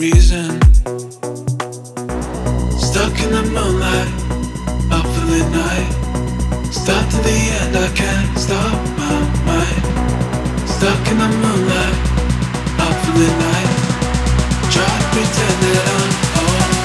reason. Stuck in the moonlight, up for the night. Start to the end, I can't stop my mind. Stuck in the moonlight, up for the night. Try to pretend that I'm alright.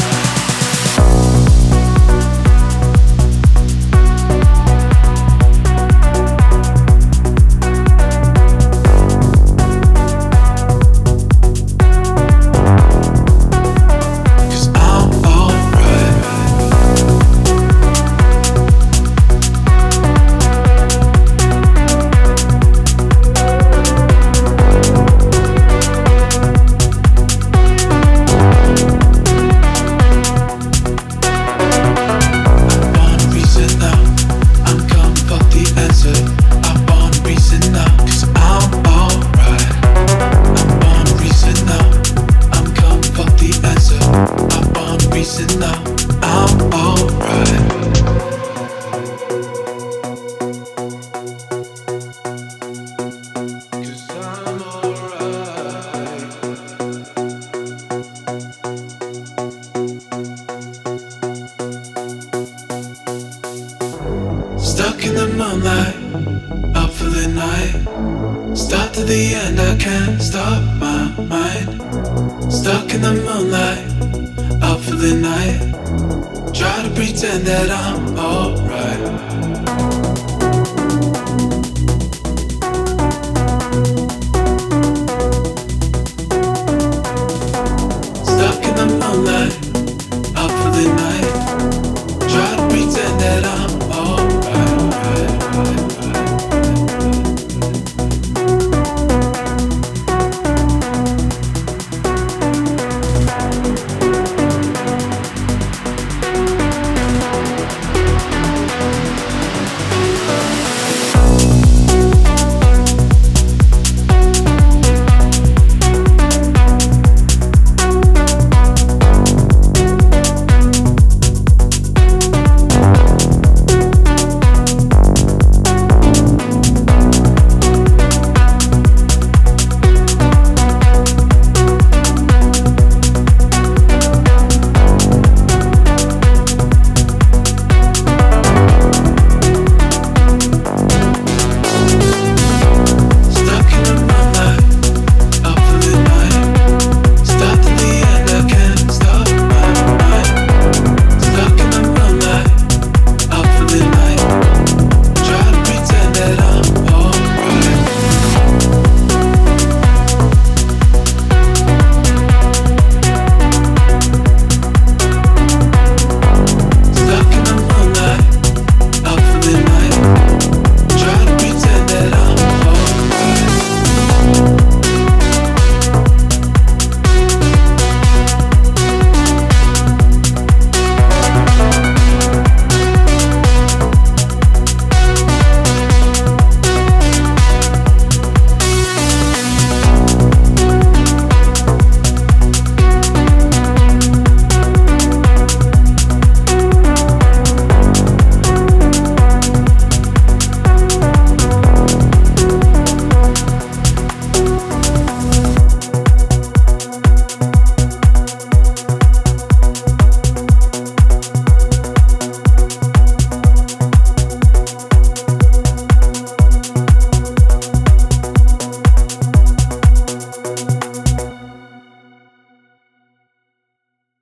Stuck in the moonlight, up for the night. Start to the end, I can't stop my mind. Stuck in the moonlight, up for the night. Try to pretend that I'm alright.